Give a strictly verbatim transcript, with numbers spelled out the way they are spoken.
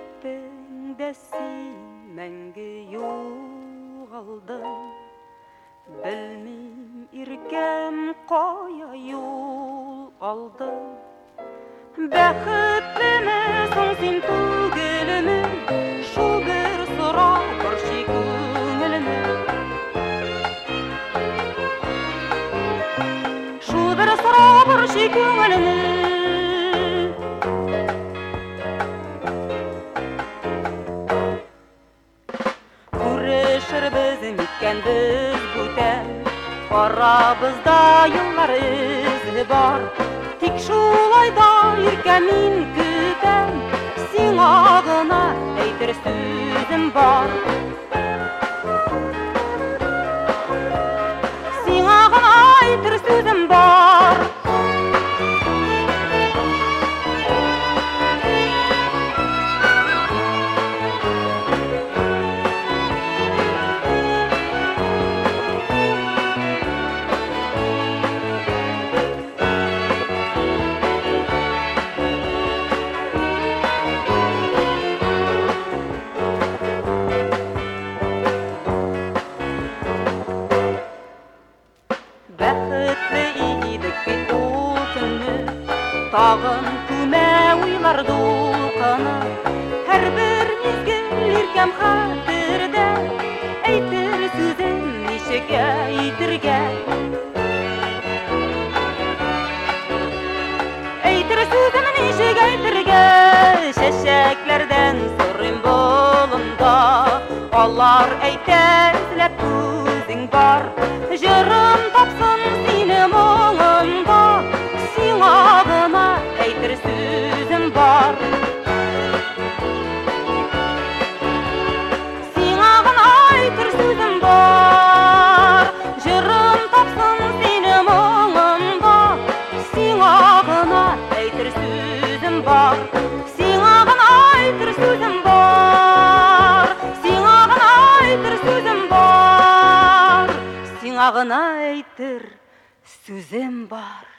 Бәхетіңді мәңгі жоғалдың, білмейм еркем қая жол алды. Бәхетліме соң сен түгеліме, шу бір сұрақ ұршы көңіліме. Шу бір сұрақ ұршы көңіліме. Күрешір бізім еткен біз бүтән, арабызда yıllar ізі бар. Тек шулайда еркем мен күтәм, сиңа ғына әйтер сөзім бар. Сиңа ғына әйтер сөзім бар. Бәхетлі идік бет ол күні, тағын күмә ойлар долқыны. Әрбір мезгіл еркем хатырда, әйтер сөзім нешік әйтірге. Әйтер сөзім нешік әйтірге. Шәшәклерден сұрым болымда, алар әйтәзіләп көзің бар. Жырым тапсын сені мұңымда, сиңа ғына әйтер сөзім бар. Сиңа ғына әйтер сөзім бар. Жырым тапсын сені мұңымда, сиңа ғына әйтер сөзім бар. Сиңа ғына әйтер сөзім бар. Сиңа ғына әйтер сөзім бар. Сиңа ғына әйтер сөзім бар.